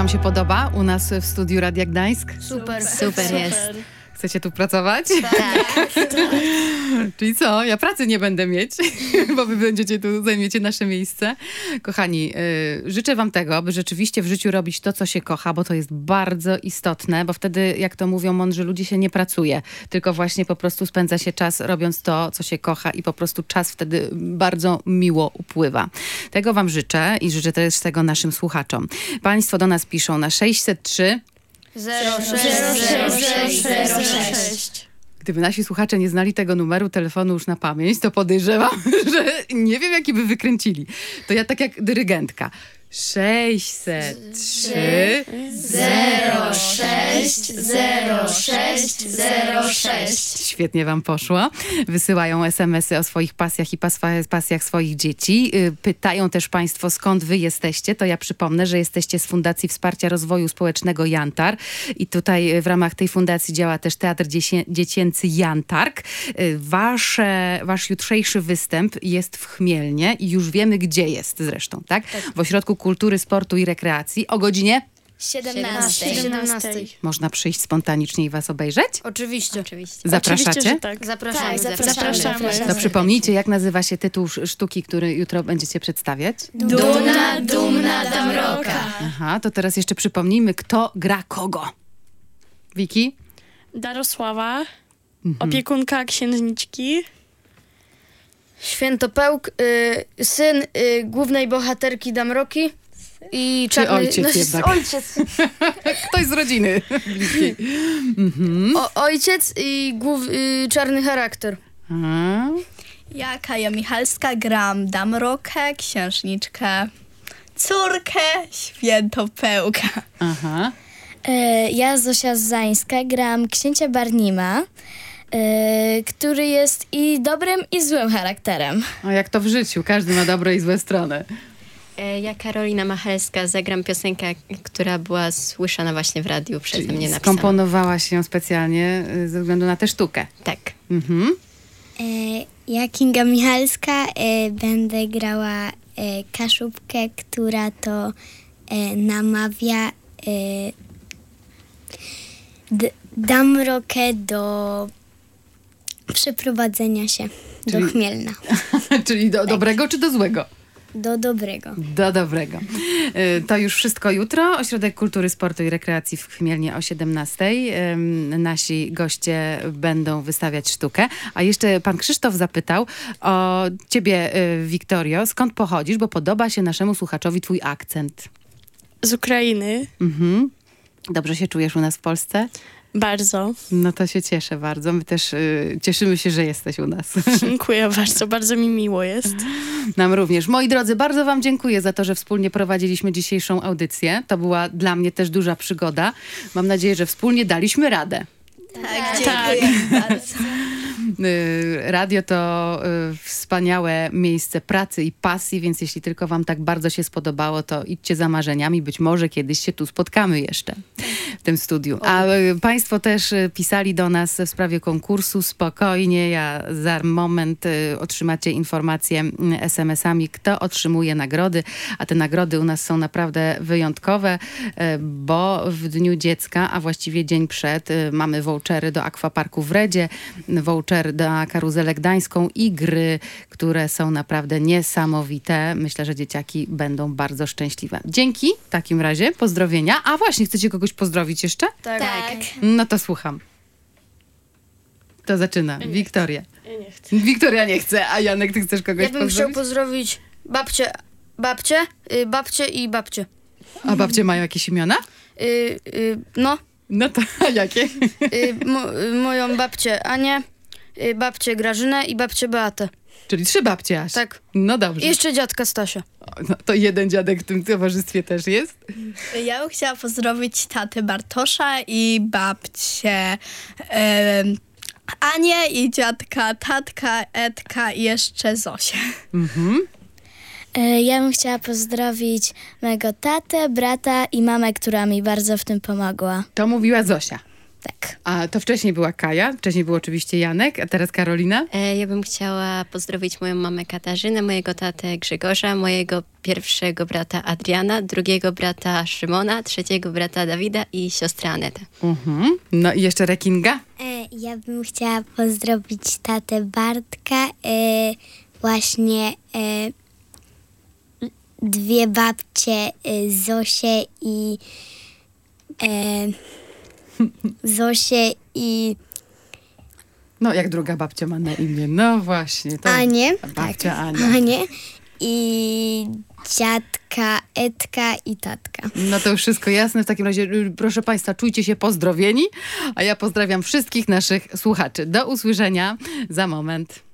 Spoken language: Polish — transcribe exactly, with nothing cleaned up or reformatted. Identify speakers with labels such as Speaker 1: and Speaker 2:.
Speaker 1: wam się podoba u nas w studiu Radia Gdańsk?
Speaker 2: Super,
Speaker 3: Super,
Speaker 2: super
Speaker 3: jest.
Speaker 1: Chcecie tu pracować?
Speaker 3: Tak.
Speaker 1: Czyli co? Ja pracy nie będę mieć, bo wy będziecie tu, zajmiecie nasze miejsce. Kochani, yy, życzę wam tego, by rzeczywiście w życiu robić to, co się kocha, bo to jest bardzo istotne, bo wtedy, jak to mówią mądrzy ludzie, się nie pracuje, tylko właśnie po prostu spędza się czas robiąc to, co się kocha i po prostu czas wtedy bardzo miło upływa. Tego wam życzę i życzę też tego naszym słuchaczom. Państwo do nas piszą na sześćset trzy
Speaker 2: zero sześć zero sześć.
Speaker 1: Gdyby nasi słuchacze nie znali tego numeru telefonu już na pamięć, to podejrzewam, że nie wiem, jaki by wykręcili. To ja tak jak dyrygentka. sześćset trzy
Speaker 2: zero sześć zero sześć zero sześć.
Speaker 1: Świetnie wam poszło. Wysyłają es em esy o swoich pasjach i paswa- pasjach swoich dzieci. Pytają też państwo, skąd wy jesteście. To ja przypomnę, że jesteście z Fundacji Wsparcia Rozwoju Społecznego Jantar. I tutaj w ramach tej fundacji działa też Teatr Dziecię- Dziecięcy Jantark. Wasze, wasz jutrzejszy występ jest w Chmielnie i już wiemy, gdzie jest zresztą, tak? tak. W Ośrodku Kultury, Sportu i Rekreacji o godzinie
Speaker 2: siedemnastej. siedemnastej.
Speaker 1: można przyjść spontanicznie i was obejrzeć?
Speaker 2: Oczywiście.
Speaker 3: Oczywiście.
Speaker 1: Zapraszacie?
Speaker 3: Oczywiście, że tak.
Speaker 2: Zapraszamy.
Speaker 3: Tak, zapraszamy. Zapraszamy.
Speaker 1: To przypomnijcie, jak nazywa się tytuł sz- sztuki, który jutro będziecie przedstawiać?
Speaker 2: Duna, dumna Damroka.
Speaker 1: Aha, to teraz jeszcze przypomnijmy, kto gra kogo. Wiki?
Speaker 4: Darosława, opiekunka księżniczki.
Speaker 2: Świętopełk, y, syn y, głównej bohaterki Damroki i
Speaker 1: Czy
Speaker 2: czarny...
Speaker 1: ojciec
Speaker 2: no,
Speaker 1: jednak?
Speaker 2: Ojciec.
Speaker 1: Ktoś z rodziny bliskiej. Mhm.
Speaker 2: O, ojciec i głów, y, czarny charakter.
Speaker 1: Aha.
Speaker 5: Ja, Kaja Michalska, gram Damrokę, księżniczkę, córkę Świętopełka.
Speaker 1: Aha.
Speaker 6: E, Ja, Zosia Zańska, gram księcia Barnima, e, który jest i dobrym, i złym charakterem.
Speaker 1: A jak to w życiu, każdy ma dobre i złe strony.
Speaker 3: E, Ja, Karolina Machelska, zagram piosenkę, która była słyszana właśnie w radiu przeze mnie
Speaker 1: Czyli
Speaker 3: napisana.
Speaker 1: skomponowałaś ją specjalnie y, ze względu na tę sztukę.
Speaker 3: Tak.
Speaker 1: Mhm.
Speaker 6: E, Ja, Kinga Michalska, e, będę grała e, Kaszubkę, która to e, namawia e, d- Damrokę do przeprowadzenia się
Speaker 1: Czyli-
Speaker 6: do Chmielna.
Speaker 1: Czyli do dobrego czy do złego?
Speaker 6: Do dobrego.
Speaker 1: Do dobrego. Y, To już wszystko jutro. Ośrodek Kultury, Sportu i Rekreacji w Chmielnie o siedemnastej. Ym, Nasi goście będą wystawiać sztukę. A jeszcze pan Krzysztof zapytał o ciebie, y, Wiktorio, skąd pochodzisz, bo podoba się naszemu słuchaczowi twój akcent.
Speaker 4: Z Ukrainy.
Speaker 1: Mhm. Dobrze się czujesz u nas w Polsce?
Speaker 4: Bardzo.
Speaker 1: No to się cieszę bardzo. My też y, cieszymy się, że jesteś u nas.
Speaker 4: Dziękuję bardzo, bardzo mi miło jest.
Speaker 1: Nam również. Moi drodzy, bardzo wam dziękuję za to, że wspólnie prowadziliśmy dzisiejszą audycję. To była dla mnie też duża przygoda. Mam nadzieję, że wspólnie daliśmy radę.
Speaker 5: Tak, dziękuję bardzo.
Speaker 1: Y, Radio to y, wspaniałe miejsce pracy i pasji, więc jeśli tylko wam tak bardzo się spodobało, to idźcie za marzeniami. Być może kiedyś się tu spotkamy jeszcze w tym studiu. A y, państwo też y, pisali do nas w sprawie konkursu. Spokojnie, ja za moment y, otrzymacie informacje y, es em esami, kto otrzymuje nagrody. A te nagrody u nas są naprawdę wyjątkowe, y, bo w Dniu Dziecka, a właściwie dzień przed, y, mamy vouchery do Akwaparku w Redzie, voucher na Karuzelę Gdańską i gry, które są naprawdę niesamowite. Myślę, że dzieciaki będą bardzo szczęśliwe. Dzięki w takim razie. Pozdrowienia. A właśnie, chcecie kogoś pozdrowić jeszcze?
Speaker 2: Tak.
Speaker 3: Tak.
Speaker 1: No to słucham. To zaczyna. Wiktoria.
Speaker 4: Ja nie chcę.
Speaker 1: Wiktoria nie chce, a Janek, ty chcesz kogoś
Speaker 2: Ja bym chciał
Speaker 1: pozdrowić?
Speaker 2: pozdrowić babcię, babcię, y, babcię i babcię.
Speaker 1: A babcie mają jakieś imiona?
Speaker 2: Y, y, no,
Speaker 1: No to a jakie?
Speaker 2: y, mo, y, moją babcię Anię, y, babcię Grażynę i babcię Beatę.
Speaker 1: Czyli trzy babcie aż.
Speaker 2: Tak.
Speaker 1: No dobrze.
Speaker 2: I jeszcze dziadka Stasia.
Speaker 1: No to jeden dziadek w tym towarzystwie też jest.
Speaker 5: Ja bym chciała pozdrowić tatę Bartosza i babcię em, Anię i dziadka, tatka, Edka i jeszcze Zosię.
Speaker 1: Mhm.
Speaker 6: E, Ja bym chciała pozdrowić mojego tatę, brata i mamę, która mi bardzo w tym pomogła.
Speaker 1: To mówiła Zosia.
Speaker 5: Tak.
Speaker 1: A to wcześniej była Kaja, wcześniej był oczywiście Janek, a teraz Karolina.
Speaker 3: E, ja bym chciała pozdrowić moją mamę Katarzynę, mojego tatę Grzegorza, mojego pierwszego brata Adriana, drugiego brata Szymona, trzeciego brata Dawida i siostrę Anetę.
Speaker 1: Mhm. No i jeszcze Rekinga.
Speaker 6: E, ja bym chciała pozdrowić tatę Bartka, e, właśnie e, dwie babcie, e, Zosię i e, Zosię i
Speaker 1: No jak druga babcia ma na imię? No właśnie. To
Speaker 6: Anię.
Speaker 1: Babcia
Speaker 6: tak,
Speaker 1: Ania.
Speaker 6: Anię i dziadka Edka i tatka.
Speaker 1: No to już wszystko jasne. W takim razie, y, proszę Państwa, czujcie się pozdrowieni, a ja pozdrawiam wszystkich naszych słuchaczy. Do usłyszenia za moment.